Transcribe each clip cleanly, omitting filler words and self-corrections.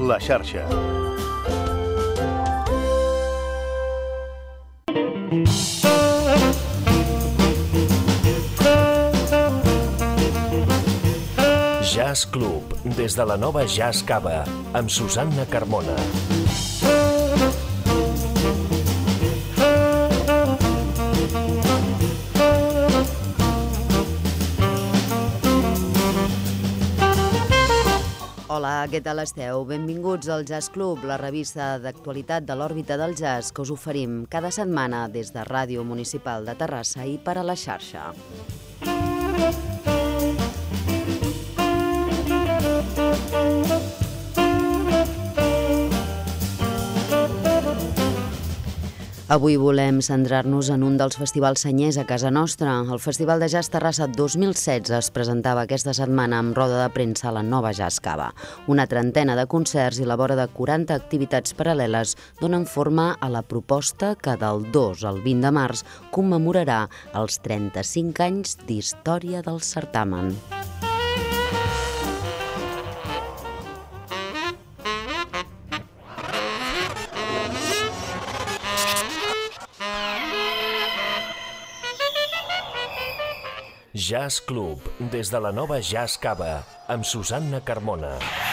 La xarxa. Jazz Club, des de la nova Jazz Cava, amb Susanna Carmona. Hola, què tal esteu? Benvinguts al Jazz Club, la revista d'actualitat de l'òrbita del jazz que us oferim cada setmana des de Ràdio Municipal de Terrassa i per a la xarxa. Avui volem centrar-nos en un dels festivals senyers a casa nostra. El Festival de Jazz Terrassa 2016 es presentava aquesta setmana amb roda de premsa a la nova Jazz Cava. Una trentena de concerts i la vora de 40 activitats paral·leles donen forma a la proposta que del 2 al 20 de març commemorarà els 35 anys d'història del certamen. Jazz Club, des de la nova Jazz Cava, amb Susanna Carmona.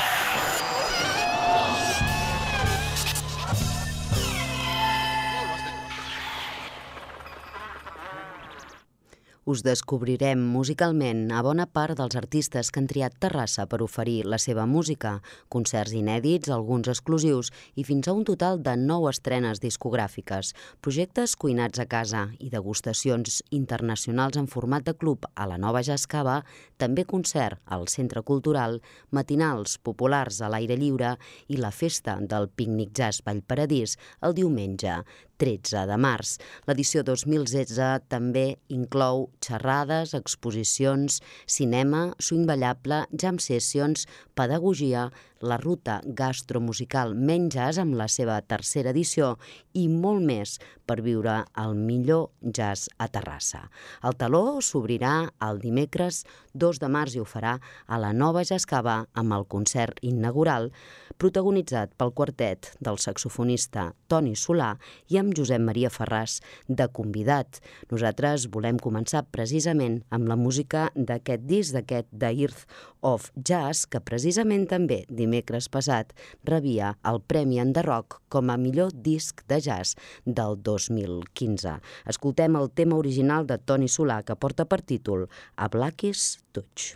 Us descobrirem musicalment a bona part dels artistes que han triat Terrassa per oferir la seva música, concerts inèdits, alguns exclusius i fins a un total de 9 estrenes discogràfiques, projectes cuinats a casa i degustacions internacionals en format de club a la nova Jazz Cava, també concert al Centre Cultural, matinals populars a l'aire lliure i la festa del Pícnic Jazz Vallparadís el diumenge 13 de març. L'edició 2016 també inclou xerrades, exposicions, cinema, swing ballable, jam sessions, pedagogia, la ruta gastromusical Menys Jazz amb la seva tercera edició i molt més per viure el millor jazz a Terrassa. El teló s'obrirà el dimecres 2 de març i ho farà a la nova Jazz Cava amb el concert inaugural protagonitzat pel quartet del saxofonista Toni Solà i amb Josep Maria Ferràs de convidat. Nosaltres volem començar precisament amb la música d'aquest disc, d'aquest The Earth of Jazz, que precisament també dimecres passat rebia el Premi Enderrock com a millor disc de jazz del 2015. Escoltem el tema original de Toni Solà que porta per títol A Blackie's Touch.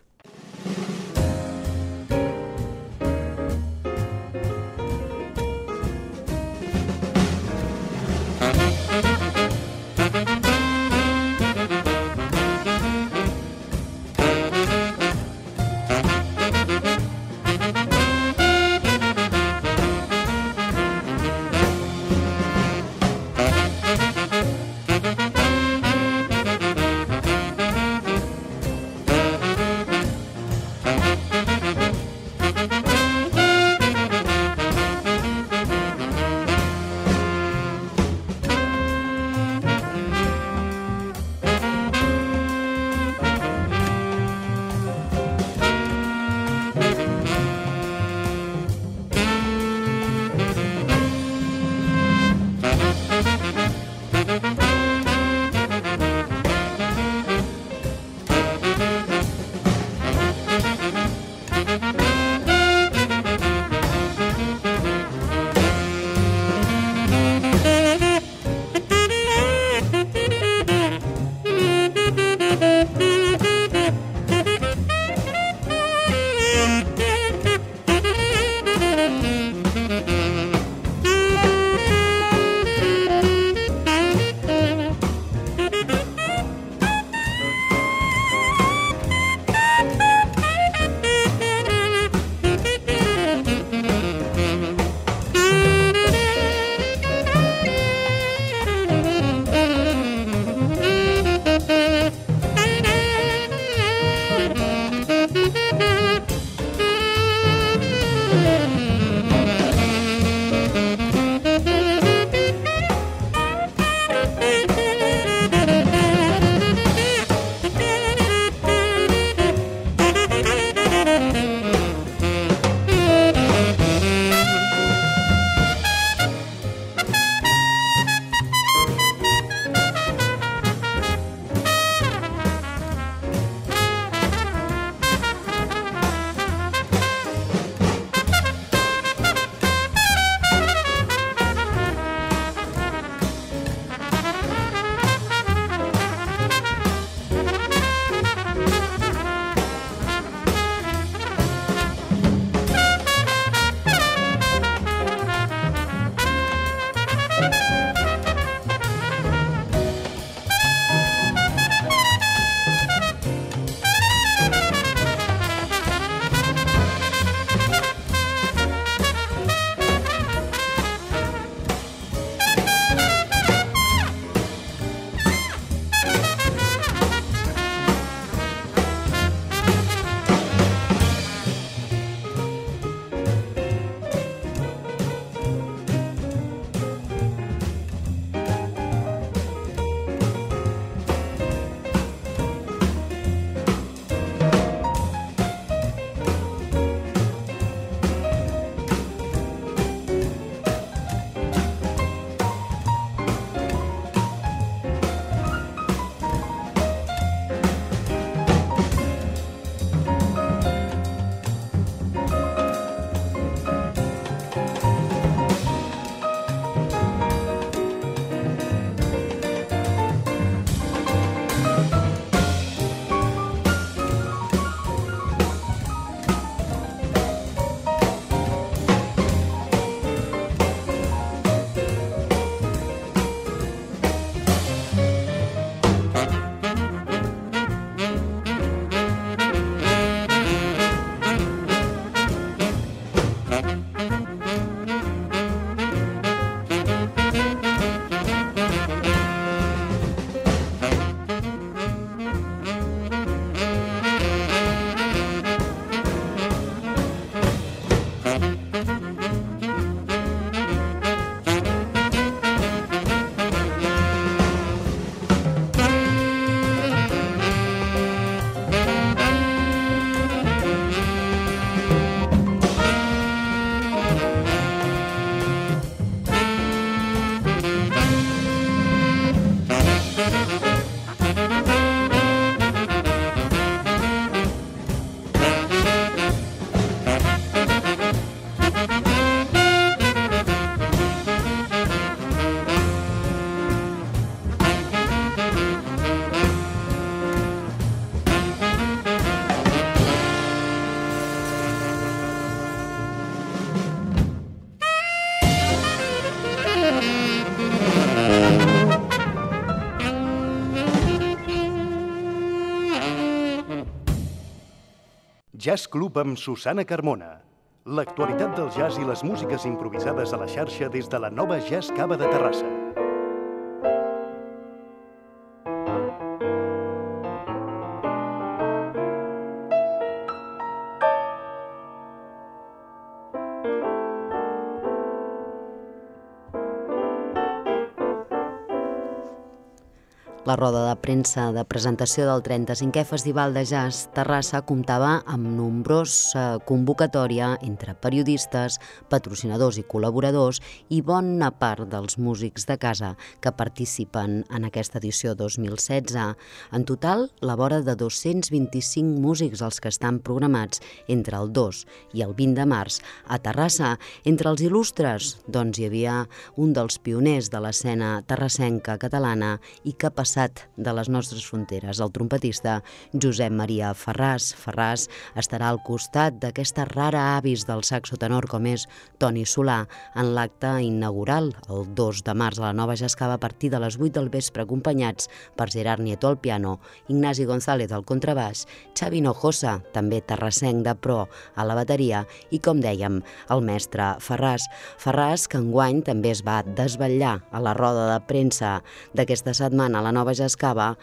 Jazz Club amb Susana Carmona. L'actualitat del jazz i les músiques improvisades a la xarxa des de la nova Jazz Cava de Terrassa. La roda de premsa de presentació del 35è Festival de Jazz Terrassa comptava amb nombrosa convocatòria entre periodistes, patrocinadors i col·laboradors i bona part dels músics de casa que participen en aquesta edició 2016. En total, la vora de 225 músics els que estan programats entre el 2 i el 20 de març a Terrassa. Entre els il·lustres, doncs hi havia un dels pioners de l'escena terrassenca catalana i que ha passat de les nostres fronteres, el trompetista Josep Maria Ferràs. Ferràs estarà al costat d'aquesta rara avis del saxotenor com és Toni Solà en l'acte inaugural el 2 de març a la nova Jazz Cava a partir de les 8 del vespre, acompanyats per Gerard Nieto al piano, Ignasi González al contrabaix, Xavi Hinojosa, també terrassenc de pro, a la bateria i, com dèiem, el mestre Ferràs. Ferràs, que enguany també es va desvetllar a la roda de premsa d'aquesta setmana a la nova Jazz Cava,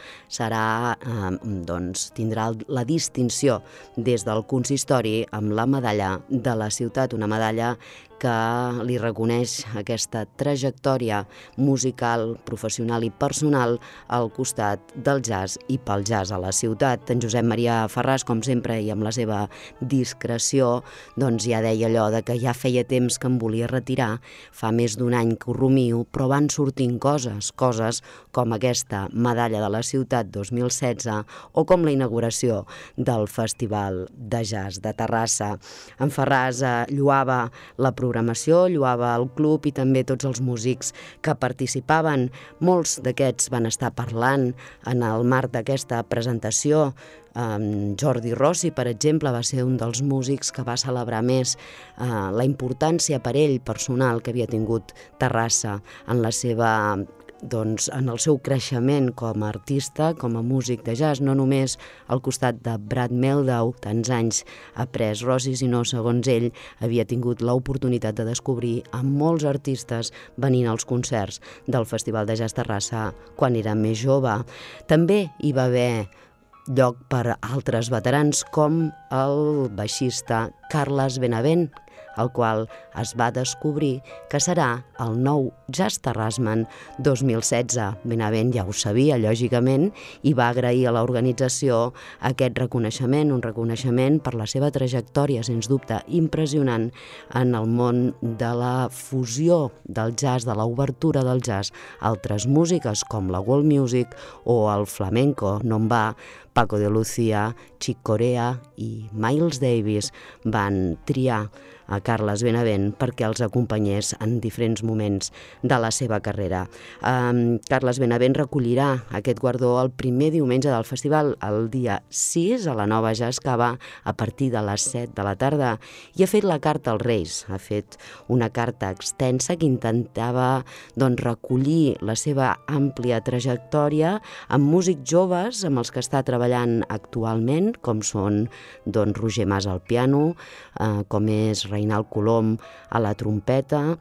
tindrà la distinció des del consistori amb la medalla de la ciutat, una medalla que li reconeix aquesta trajectòria musical, professional i personal al costat del jazz i pel jazz a la ciutat. En Josep Maria Ferràs, com sempre, i amb la seva discreció, doncs ja deia allò de que ja feia temps que em volia retirar, fa més d'un any que ho rumio, però van sortint coses com aquesta medalla de la ciutat 2016 o com la inauguració del Festival de Jazz de Terrassa. En Ferràs lloava la programació, lloava el club i també tots els músics que participaven. Molts d'aquests van estar parlant en el marc d'aquesta presentació. Jordi Rossi, per exemple, va ser un dels músics que va celebrar més la importància per ell personal que havia tingut Terrassa en la seva en el seu creixement com a artista, com a músic de jazz, no només al costat de Brad Mehldau, tants anys ha pres Rossi, sinó, segons ell, havia tingut l'oportunitat de descobrir a molts artistes venint als concerts del Festival de Jazz Terrassa quan era més jove. També hi va haver lloc per altres veterans com el baixista Carles Benavent, el qual es va descobrir que serà el nou Jazz Terrassman 2016. Benavent ja ho sabia, lògicament, i va agrair a l'organització aquest reconeixement, un reconeixement per la seva trajectòria, sens dubte, impressionant en el món de la fusió del jazz, de l'obertura del jazz a altres músiques com la world music o el flamenco. No en va, Paco de Lucía, Chick Corea i Miles Davis van triar a Carles Benavent perquè els acompanyés en diferents moments de la seva carrera. Carles Benavent recollirà aquest guardó el primer diumenge del festival, el dia 6, a la nova Jazz Cava, a partir de les 7 de la tarda, i ha fet la carta als Reis. Ha fet una carta extensa que intentava recollir la seva àmplia trajectòria amb músics joves amb els que està treballant actualment, com són Roger Mas al piano, com és Reinald Colom a la trompeta,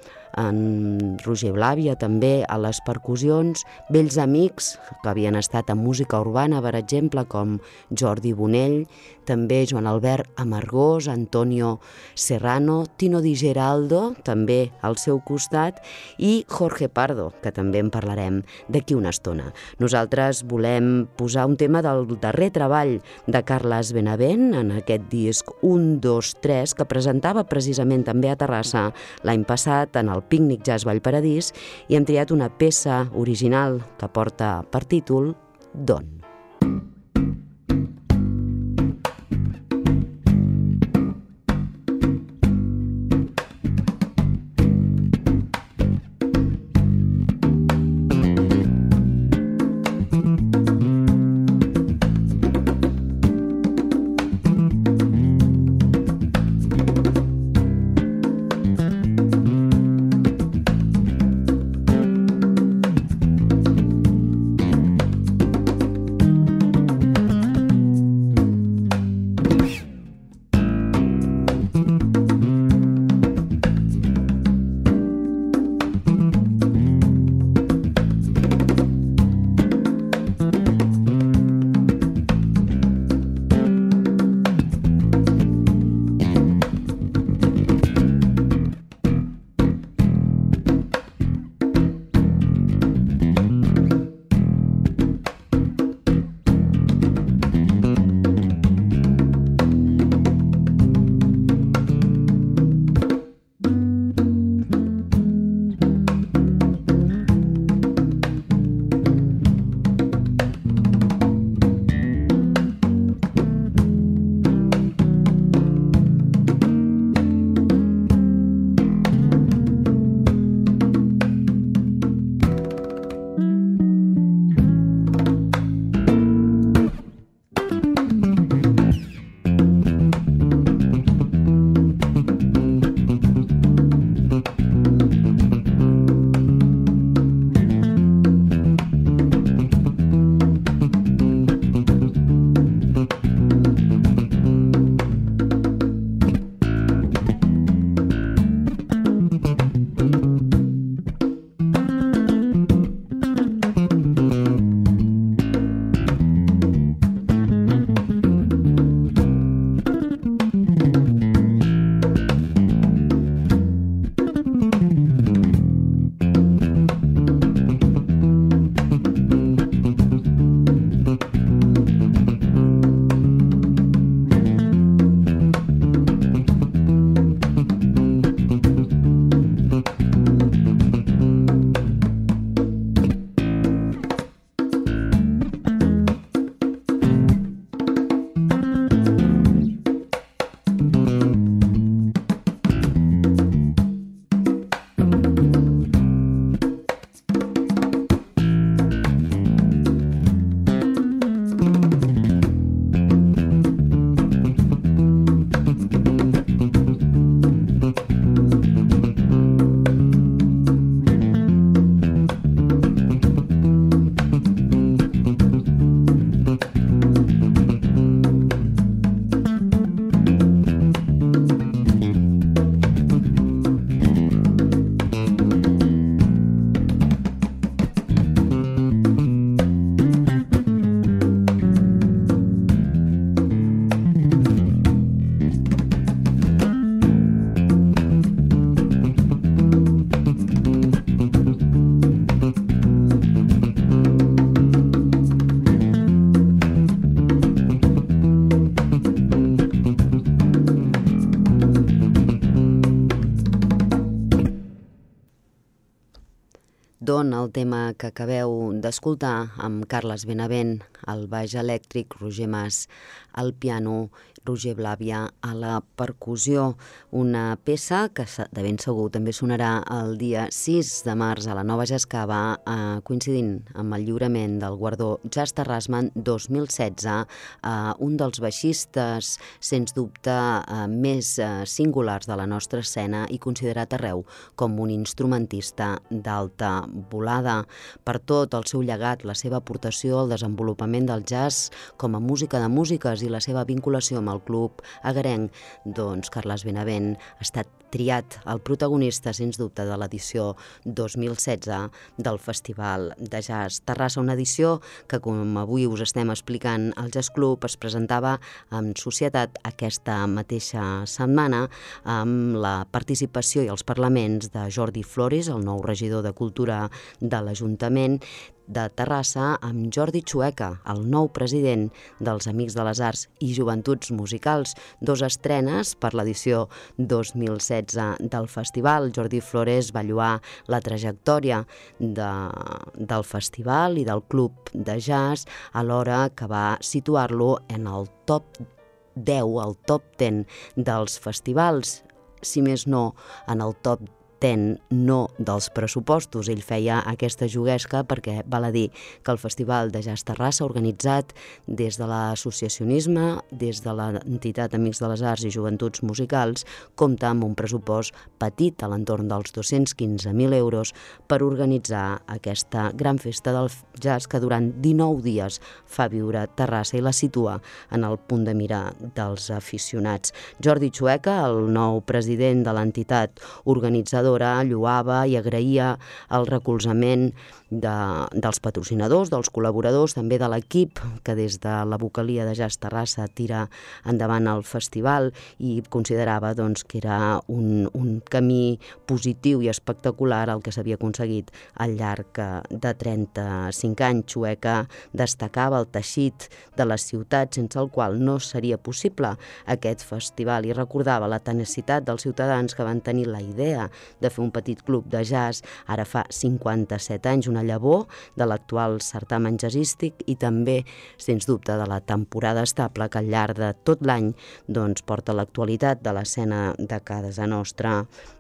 en Roger Blàvia també a les percussions, vells amics que havien estat en música urbana, per exemple, com Jordi Bonell, també Joan Albert Amargós, Antonio Serrano, Tino Di Geraldo, també al seu costat, i Jorge Pardo, que també en parlarem d'aquí una estona. Nosaltres volem posar un tema del darrer treball de Carles Benavent en aquest disc 1, 2, 3, que presentava precisament també a Terrassa l'any passat en el Pícnic Jazz Vallparadís, i hem triat una peça original que porta per títol Don. Son, el tema que acabeu d'escoltar, amb Carles Benavent al baix elèctric, Roger Mas al piano, Roger Blàvia a la percussió. Una peça que de ben segur també sonarà el dia 6 de març a la Nova Jazz Cava, coincidint amb el lliurament del guardó Jazz Terrassman 2016, un dels baixistes, sens dubte, més singulars de la nostra escena i considerat arreu com un instrumentista d'alta volada. Per tot el seu llegat, la seva aportació al desenvolupament del jazz com a música de músiques i la seva vinculació amb el club agarenc, doncs Carles Benavent ha estat triat el protagonista, sens dubte, de l'edició 2016 del Festival de Jazz Terrassa, una edició que, com avui us estem explicant al Jazz Club, es presentava en societat aquesta mateixa setmana amb la participació i els parlaments de Jordi Flores, el nou regidor de Cultura de l'Ajuntament de Terrassa, amb Jordi Chueca, el nou president dels Amics de les Arts i Joventuts Musicals, dos estrenes per l'edició 2016 del festival. Jordi Flores va lloar la trajectòria del festival i del club de jazz, alhora que va situar-lo en el top 10, el top 10 dels festivals, si més no en el top 10 no dels pressupostos. Ell feia aquesta juguesca perquè val a dir que el Festival de Jazz Terrassa, organitzat des de l'associacionisme, des de l'entitat Amics de les Arts i Joventuts Musicals, compta amb un pressupost petit a l'entorn dels 215.000 euros per organitzar aquesta gran festa del jazz que durant 19 dies fa viure Terrassa i la situa en el punt de mira dels aficionats. Jordi Chueca, el nou president de l'entitat organitzadora, lloava i agraïa el recolzament dels patrocinadors, dels col·laboradors, també de l'equip que des de la vocalia de Jazz Terrassa tira endavant el festival, i considerava que era un camí positiu i espectacular el que s'havia aconseguit al llarg de 35 anys. Chueca destacava el teixit de la ciutat sense el qual no seria possible aquest festival i recordava la tenacitat dels ciutadans que van tenir la idea de fer un petit club de jazz ara fa 57 anys, una llavor de l'actual certamen jazzístic i també, sens dubte, de la temporada estable que al llarg de tot l'any porta l'actualitat de l'escena de casa nostra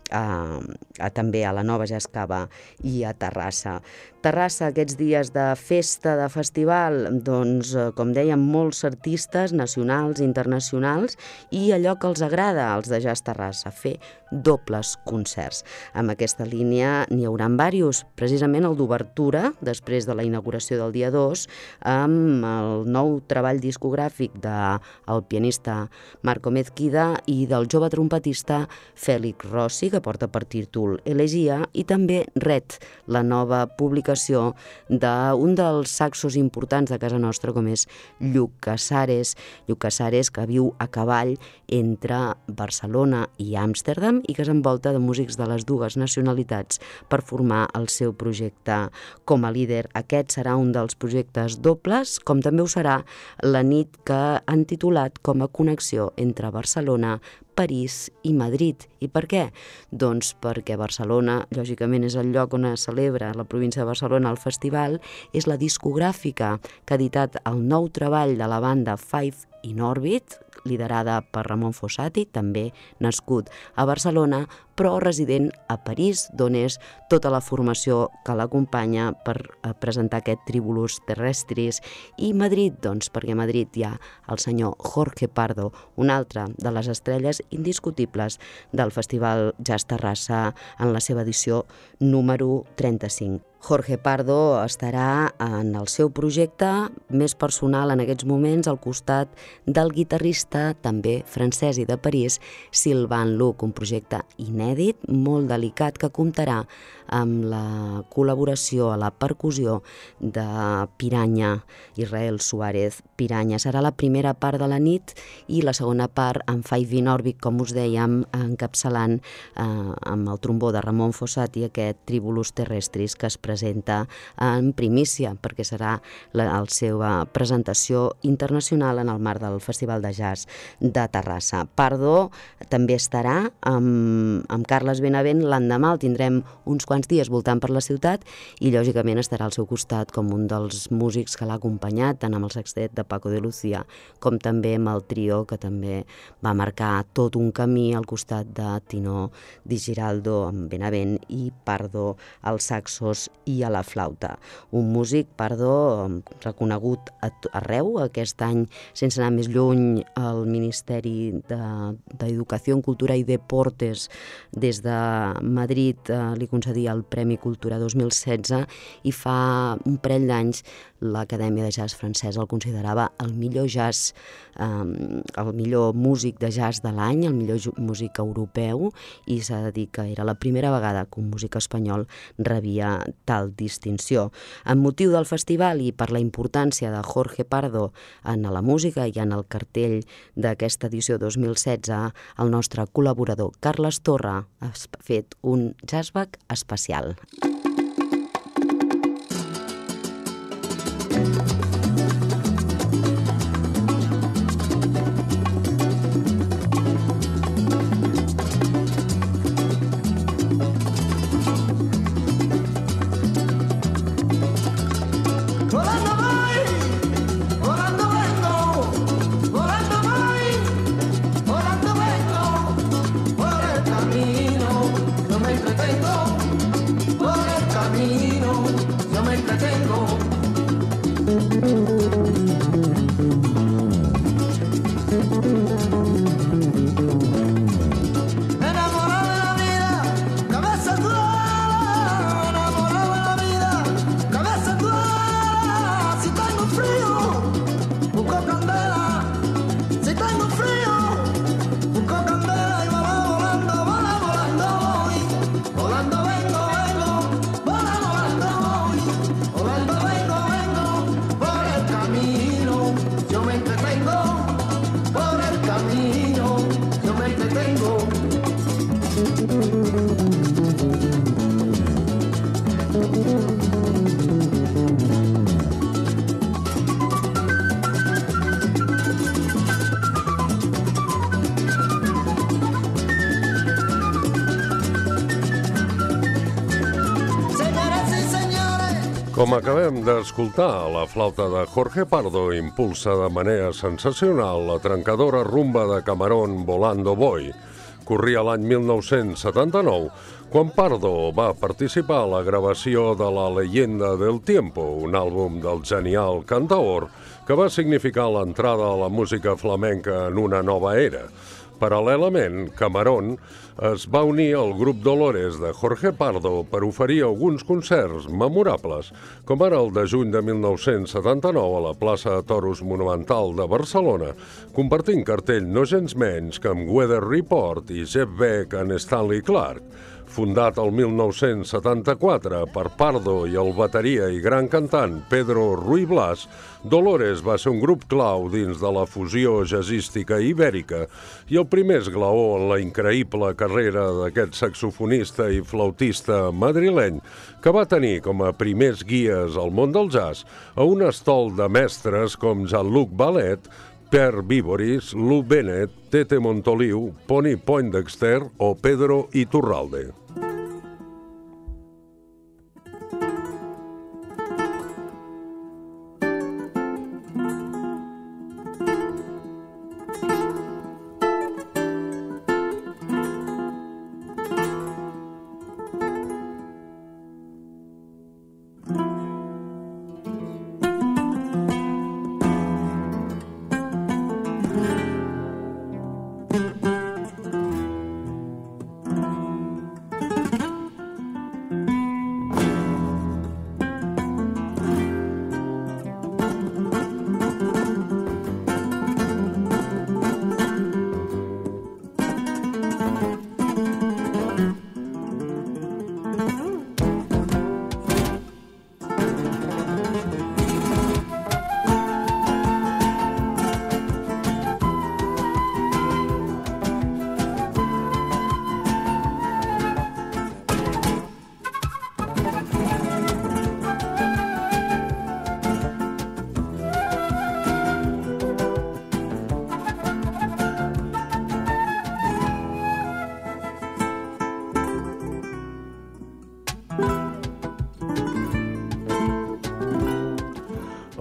també a la Nova Jazz Cava i a Terrassa. Terrassa, aquests dies de festa, de festival, com dèiem, molts artistes nacionals, internacionals, i allò que els agrada als de Jazz Terrassa, fer dobles concerts. Amb aquesta línia n'hi haurà diversos, precisament el d'obertura, després de la inauguració del dia 2, amb el nou treball discogràfic del pianista Marco Mezquida i del jove trompetista Félix Rossi, que porta per títol Elegia, i també Red, la nova publicació d'un dels saxos importants de casa nostra, com és Lluc Casares. Lluc Casares, que viu a cavall entre Barcelona i Amsterdam i que s'envolta de músics de les dues nacionalitats per formar el seu projecte com a líder. Aquest serà un dels projectes dobles, com també ho serà la nit que han titulat com a connexió entre Barcelona, París i Madrid. I per què? Doncs perquè Barcelona, lògicament, és el lloc on es celebra la província de Barcelona el festival, és la discogràfica que ha editat el nou treball de la banda Five in Orbit, liderada per Ramon Fossati, també nascut a Barcelona, però resident a París, d'on és tota la formació que l'acompanya per presentar aquest Tribulus Terrestris, i Madrid, perquè a Madrid hi ha el senyor Jorge Pardo, un altre de les estrelles indiscutibles del Festival Jazz Terrassa en la seva edició número 35. Jorge Pardo estarà en el seu projecte més personal en aquests moments al costat del guitarrista, també francès i de París, Sylvain Luc, un projecte inèdit, molt delicat, que comptarà amb la col·laboració a la percussió de Piranya, Israel Suárez Piranya. Serà la primera part de la nit i la segona part amb Five in Orbit, com us dèiem, encapçalant amb el trombó de Ramon Fossati aquest Tribulus Terrestris que es presenta en primícia, perquè serà la seva presentació internacional en el marc del Festival de Jazz de Terrassa. Pardo també estarà amb amb Carles Benavent, l'endemà el tindrem uns quants dies voltant per la ciutat i lògicament estarà al seu costat com un dels músics que l'ha acompanyat, tant amb el sextet de Paco de Lucía com també amb el trio que també va marcar tot un camí al costat de Tino Di Giraldo amb Benavent i Pardo als saxos i a la flauta. Un músic, Pardo, reconegut arreu. Aquest any, sense anar més lluny, el Ministeri d'Educació, Cultura i Deportes des de Madrid li concedia el Premi Cultura 2016 i fa un parell d'anys l'Acadèmia de Jazz francesa el considerava el millor jazz, el millor músic de jazz de l'any, el millor músic europeu, i s'ha de dir que era la primera vegada que un músic espanyol rebia tal distinció. Amb motiu del festival i per la importància de Jorge Pardo en la música i en el cartell d'aquesta edició 2016, el nostre col·laborador Carles Torra ha fet un jazzback especial. Com acabem d'escoltar, la flauta de Jorge Pardo impulsa de manera sensacional la trencadora rumba de Camarón Volando Voy. Corria l'any 1979, quan Pardo va participar a la gravació de La leyenda del tiempo, un àlbum del genial cantaor que va significar l'entrada a la música flamenca en una nova era. Paral·lelament, Camarón es va unir al grup Dolores de Jorge Pardo per oferir alguns concerts memorables, com ara el de juny de 1979 a la plaça de Toros Monumental de Barcelona, compartint cartell no gens menys que amb Weather Report i Jeff Beck en Stanley Clarke. Fundat el 1974 per Pardo i el bateria i gran cantant Pedro Ruy Blas, Dolores va ser un grup clau dins de la fusió jazzística ibèrica i el primer esglaó en la increïble carrera d'aquest saxofonista i flautista madrileny que va tenir com a primers guies al món del jazz a un estol de mestres com Jean-Luc Ballet, Per Viboris, Lou Bennett, Tete Montoliu, Pony Poindexter o Pedro Iturralde.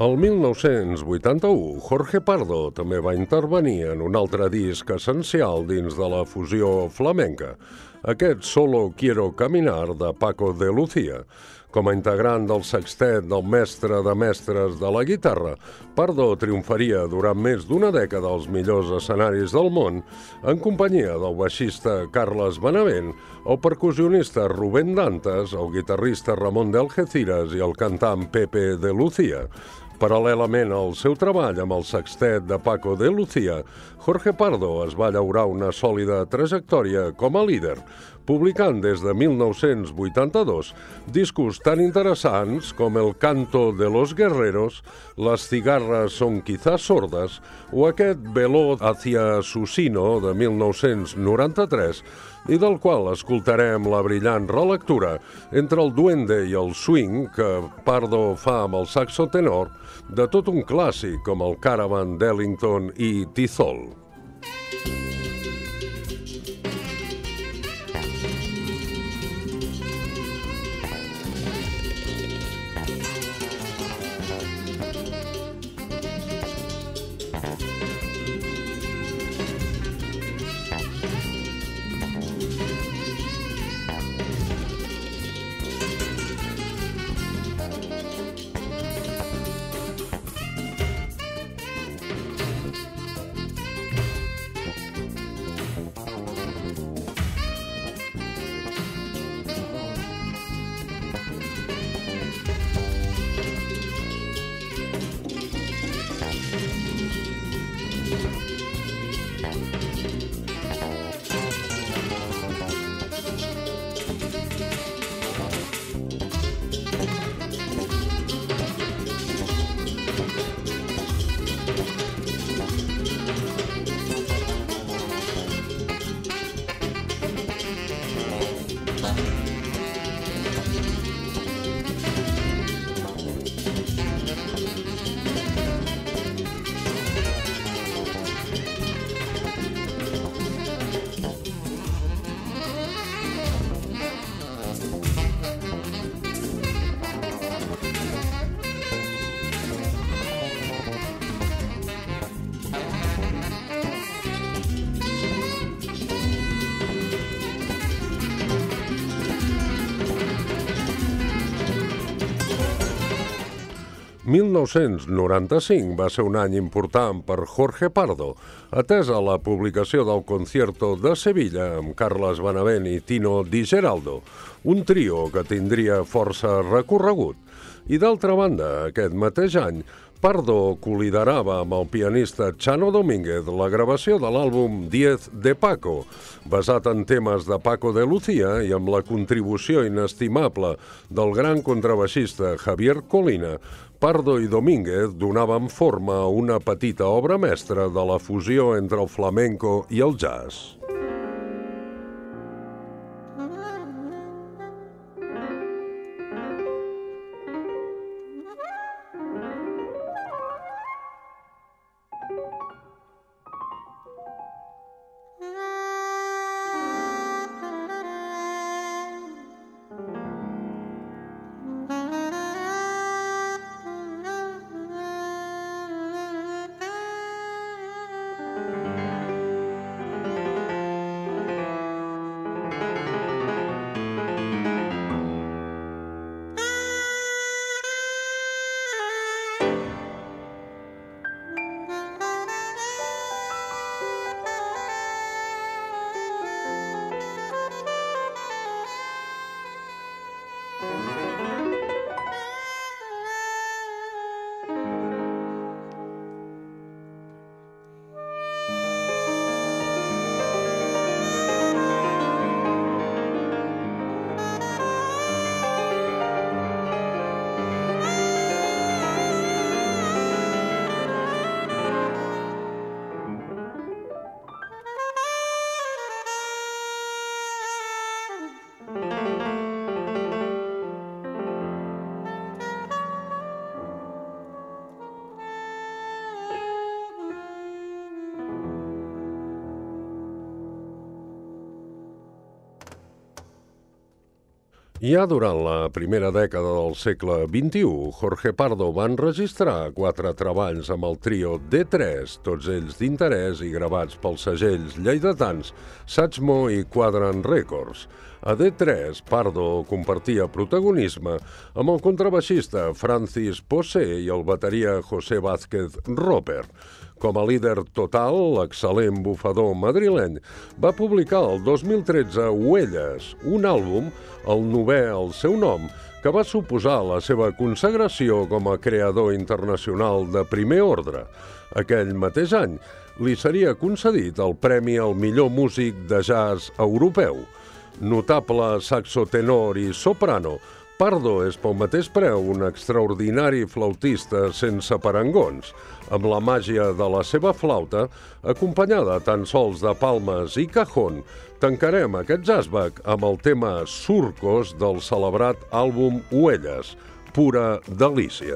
El 1981, Jorge Pardo també va intervenir en un altre disc essencial dins de la fusió flamenca, aquest Solo Quiero Caminar de Paco de Lucía. Com a integrant del sextet del mestre de mestres de la guitarra, Pardo triomfaria durant més d'una dècada als millors escenaris del món en companyia del baixista Carles Benavent, el percussionista Rubén Dantas, el guitarrista Ramon de Algeciras i el cantant Pepe de Lucía. Paral·lelament al seu treball amb el sextet de Paco de Lucía, Jorge Pardo es va llaurar una sòlida trajectòria com a líder, publicant des de 1982 discos tan interessants com El canto de los guerreros, Las cigarras son quizás sordas o aquest Veloz hacia su sino de 1993, i del qual escoltarem la brillant relectura entre el duende i el swing que Pardo fa amb el saxo tenor de tot un clàssic com el Caravan d'Ellington i Tizol. El 1995 va ser un any important per Jorge Pardo, atesa la publicació del Concierto de Sevilla amb Carles Benavent i Tino Di Geraldo, un trio que tindria força recorregut. I d'altra banda, aquest mateix any, Pardo coliderava amb el pianista Chano Domínguez la gravació de l'àlbum 10 de Paco, basat en temes de Paco de Lucía i amb la contribució inestimable del gran contrabaixista Javier Colina. Pardo i Domínguez donaven forma a una petita obra mestra de la fusió entre el flamenco i el jazz. Ja durant la primera dècada del segle XXI, Jorge Pardo va enregistrar 4 treballs amb el trio D3, tots ells d'interès i gravats pels segells lleidatans Satchmo i Quadrant Records. A D3, Pardo compartia protagonisme amb el contrabaixista Francis Posse i el bateria José Vázquez Roper. Com a líder total, l'excel·lent bufador madrileny va publicar el 2013 Huelles, un àlbum, el 9è al seu nom, que va suposar la seva consagració com a creador internacional de primer ordre. Aquell mateix any li seria concedit el premi al millor músic de jazz europeu. Notable saxotenor i soprano, Pardo és pel mateix preu un extraordinari flautista sense parangons. Amb la màgia de la seva flauta, acompanyada tan sols de palmes i cajón, tancarem aquest jazzback amb el tema Surcos del celebrat àlbum Huelles, pura delícia.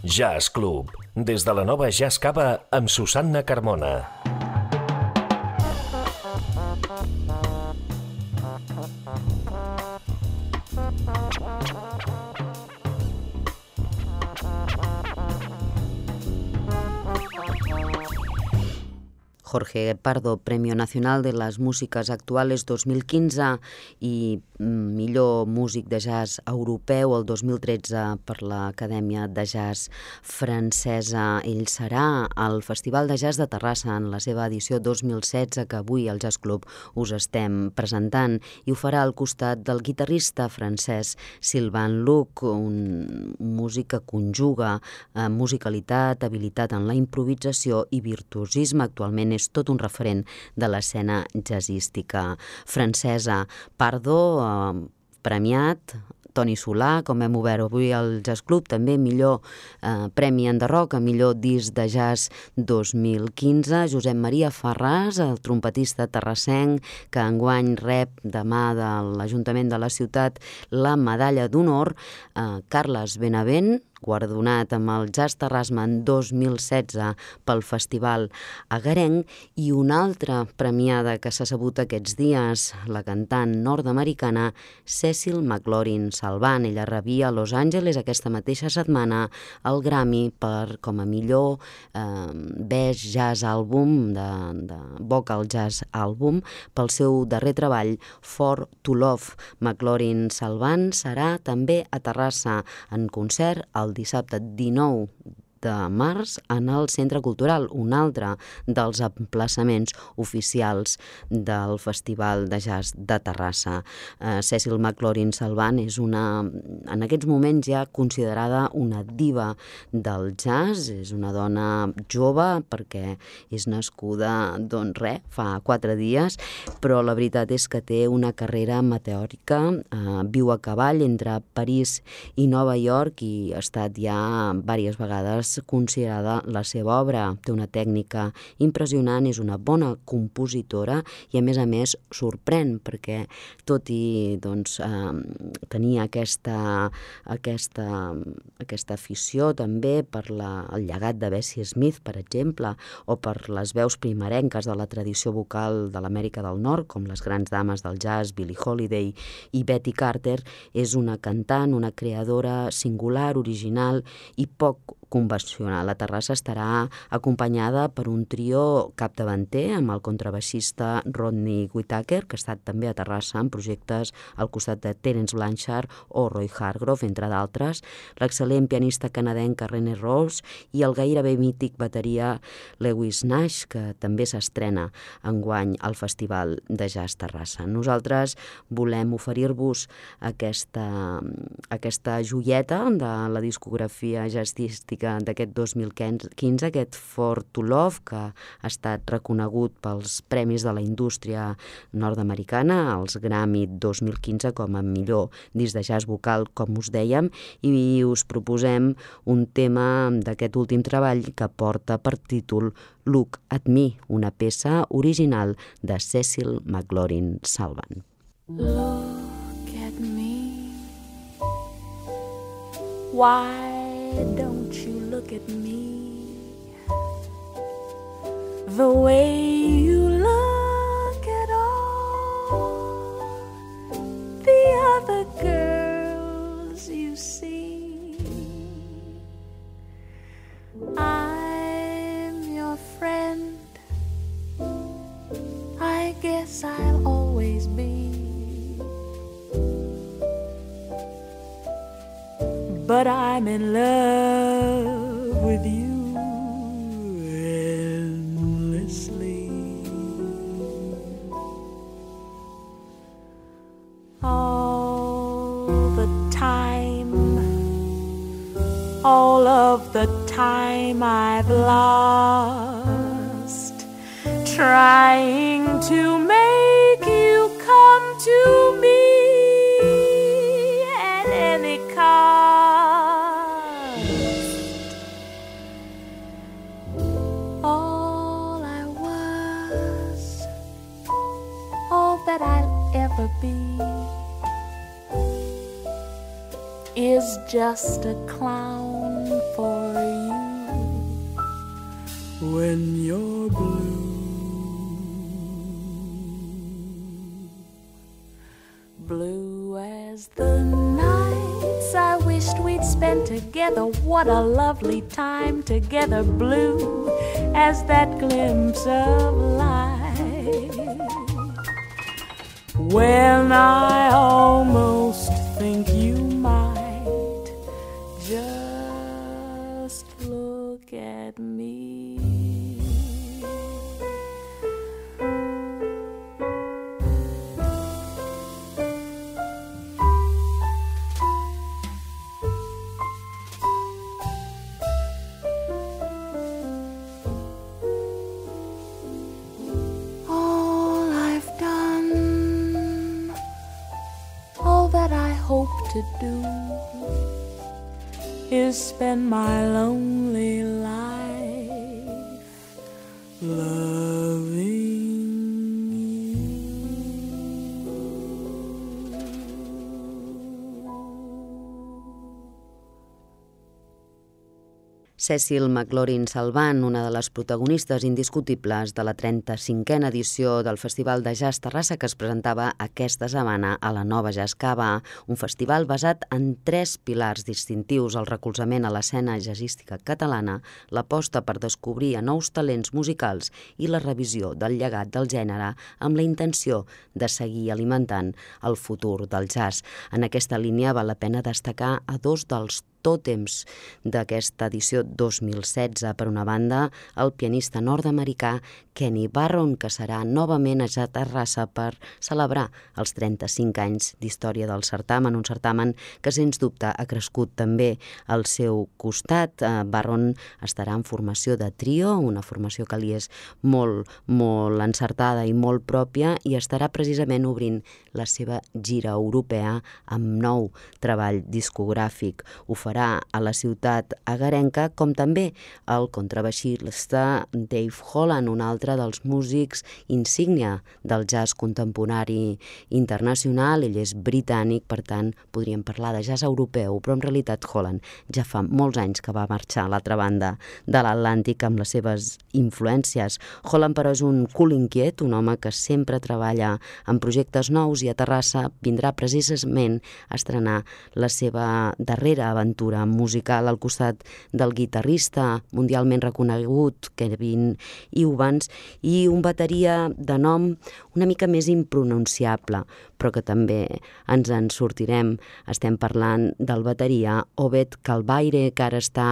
Jazz Club, des de la nova Jazz Cava amb Susanna Carmona. Jorge Pardo, Premio Nacional de les Músiques Actuales 2015 i millor músic de jazz europeu el 2013 per l'Acadèmia de Jazz Francesa. Ell serà al Festival de Jazz de Terrassa en la seva edició 2016 que avui al Jazz Club us estem presentant i ho farà al costat del guitarrista francès Sylvain Luc, un músic que conjuga musicalitat, habilitat en la improvisació i virtuosisme. Actualment és tot un referent de l'escena jazzística francesa. Pardo, premiat, Toni Solà, com hem obert avui al Jazz Club, també millor Premi Enderroc, millor disc de jazz 2015. Josep Maria Farràs, el trompetista terrassenc, que enguany rep demà de l'Ajuntament de la ciutat la medalla d'honor. Carles Benavent, guardonat amb el Jazz Terrasma en 2016 pel Festival Agarenc, i una altra premiada que s'ha sabut aquests dies, la cantant nord-americana Cecil McLaurin-Salvant. Ella rebia a Los Angeles aquesta mateixa setmana el Grammy com a millor Best Jazz Album, de Vocal Jazz Album, pel seu darrer treball, For to Love. McLaurin-Salvant serà també a Terrassa en concert el dissabte 19 de març en el Centre Cultural, un altre dels emplaçaments oficials del Festival de Jazz de Terrassa. Cecil McLaurin-Salvant és en aquests moments ja considerada una diva del jazz, és una dona jove perquè és nascuda, fa 4 dies, però la veritat és que té una carrera meteòrica, viu a cavall entre París i Nova York i ha estat ja diverses vegades considerada la seva obra. Té una tècnica impressionant, és una bona compositora i a més sorprèn perquè tot i tenir aquesta afició també per el llegat de Bessie Smith, per exemple, o per les veus primerenques de la tradició vocal de l'Amèrica del Nord, com les grans dames del jazz, Billie Holiday i Betty Carter, és una cantant, una creadora singular, original i poc convencional. La Terrassa estarà acompanyada per un trio capdavanter amb el contrabaixista Rodney Whittaker, que ha estat també a Terrassa en projectes al costat de Terence Blanchard o Roy Hargrove, entre d'altres, l'excel·lent pianista canadenca René Rose i el gairebé mític bateria Lewis Nash, que també s'estrena enguany al Festival de Jazz Terrassa. Nosaltres volem oferir-vos aquesta joieta de la discografia jazzística d'aquest 2015, aquest For to Love, que ha estat reconegut pels Premis de la Indústria nord-americana, els Grammy 2015 com a millor disc de jazz vocal, com us dèiem, i us proposem un tema d'aquest últim treball que porta per títol Look at Me, una peça original de Cecil McLaurin-Salvant. Look at me, why don't you look at me the way you look at all the other girls you see? I'm your friend, I guess I'll always be, but I'm in love with you endlessly. All of the time I've lost trying to make you come to me at any cost. All I was, all that I'll ever be, is just a clown for when you're blue. Blue as the nights I wished we'd spent together. What a lovely time together. Blue as that glimpse of light when I almost think you might just look at me. To do is spend my lonely life loving Cecil McLaurin Salvant, una de les protagonistes indiscutibles de la 35a edició del Festival de Jazz Terrassa que es presentava aquesta setmana a la Nova Jazz Cava, un festival basat en 3 pilars distintius: el recolzament a l'escena jazzística catalana, l'aposta per descobrir a nous talents musicals i la revisió del llegat del gènere amb la intenció de seguir alimentant el futur del jazz. En aquesta línia val la pena destacar a 2 dels tòtems d'aquesta edició 2016. Per una banda, el pianista nord-americà Kenny Barron, que serà novament a Terrassa per celebrar els 35 anys d'història del certamen, un certamen que sens dubte ha crescut també al seu costat. Barron estarà en formació de trio, una formació que li és molt encertada i molt pròpia, i estarà precisament obrint la seva gira europea amb nou treball discogràfic. Ho farà a la ciutat agarenca, com també el contrabaixista Dave Holland, un altre dels músics insígnia del jazz contemporani internacional. Ell és britànic, per tant podríem parlar de jazz europeu, però en realitat Holland ja fa molts anys que va marxar a l'altra banda de l'Atlàntic amb les seves influències. Holland, però, és un cul inquiet, un home que sempre treballa en projectes nous, i a Terrassa vindrà precisament a estrenar la seva darrera aventura musical al costat del guitarrista mundialment reconegut Kevin Eubanks i un bateria de nom una mica més impronunciable, però que també ens en sortirem. Estem parlant del bateria Obed Calvaire, que ara està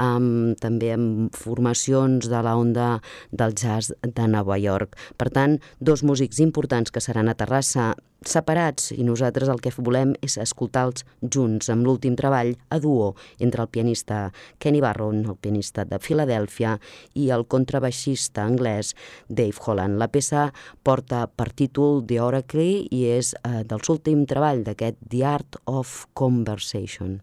també en formacions de la onda del jazz de Nova York. Per tant, 2 músics importants que seran a Terrassa separats, i nosaltres el que volem és escoltar-los junts amb l'últim treball a duo entre el pianista Kenny Barron, el pianista de Filadèlfia, i el contrabaixista anglès Dave Holland. La peça porta per títol The Oracle i és del seu últim treball d'aquest The Art of Conversation.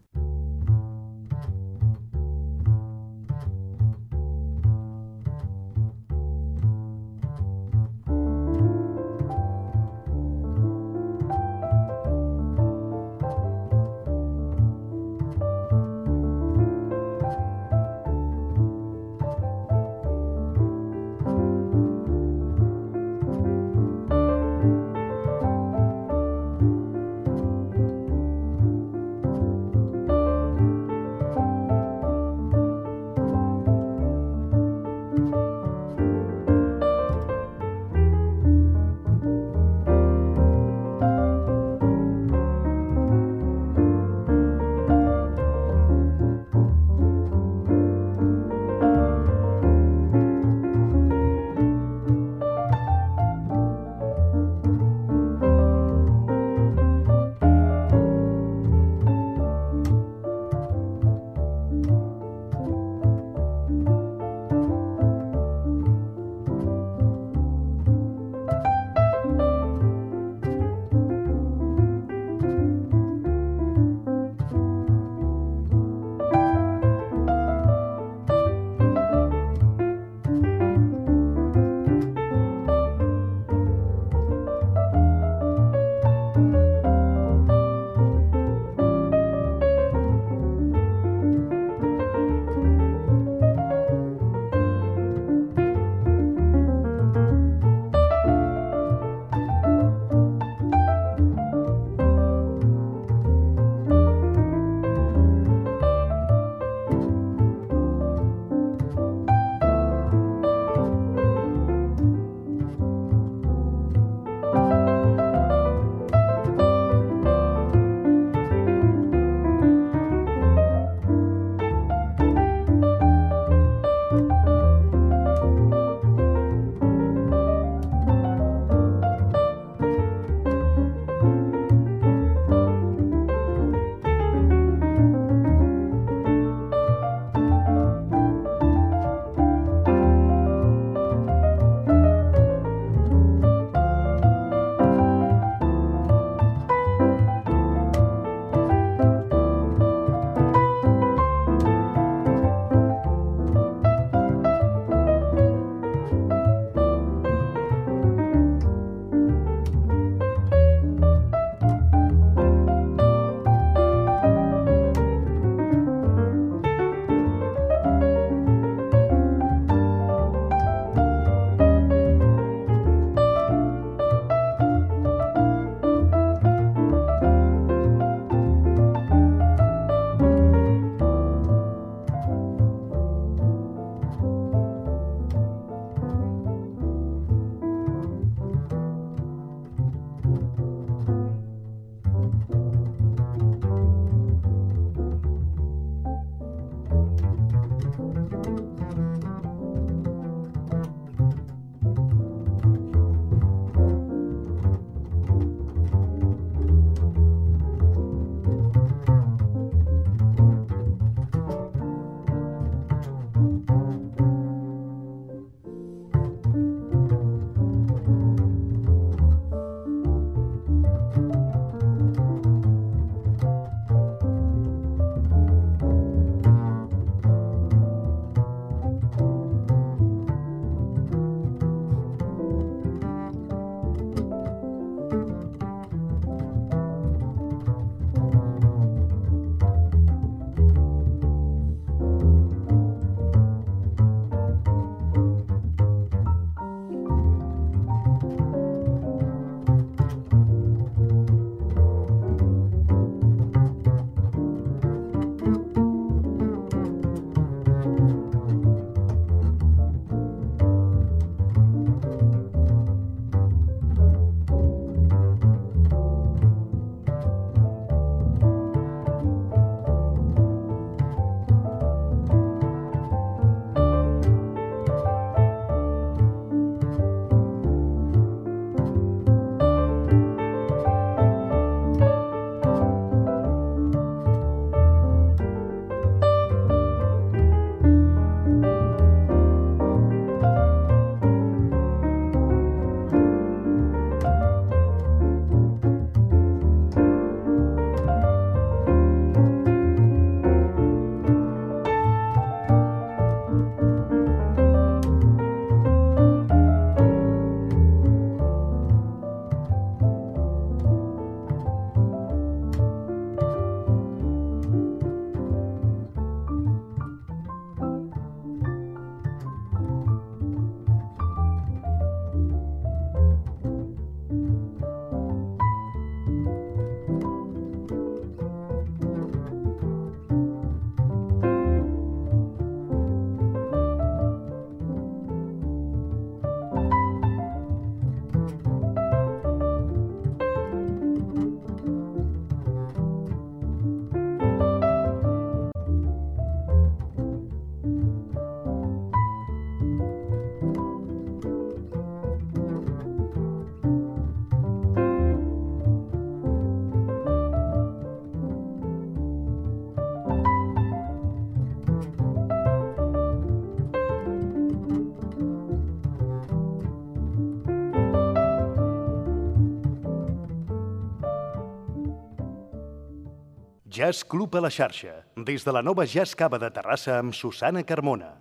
Jazz Club a la xarxa, des de la nova Jazz Cava de Terrassa amb Susana Carmona.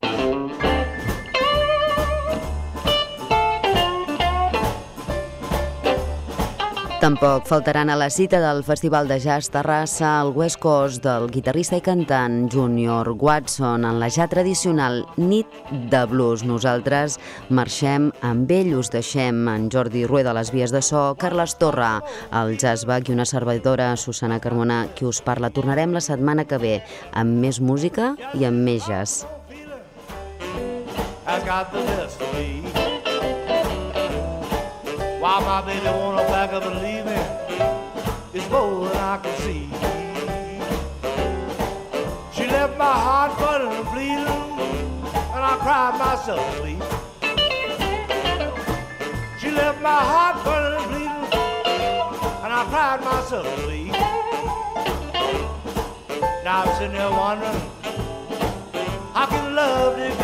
Tampoc faltaran a la cita del Festival de Jazz Terrassa el West Coast del guitarrista i cantant Junior Watson en la ja tradicional nit de blues. Nosaltres marxem amb ell, us deixem en Jordi Rueda a les vies de so, Carles Torra al jazzback i una servidora, Susana Carmona, qui us parla. Tornarem la setmana que ve amb més música i amb més jazz. Why my baby wanna back up and leave me, it's more than I can see. She left my heart burning and bleeding, and I cried myself to sleep. She left my heart burning and bleeding, and I cried myself to sleep. Now I'm sitting there wondering, how can love be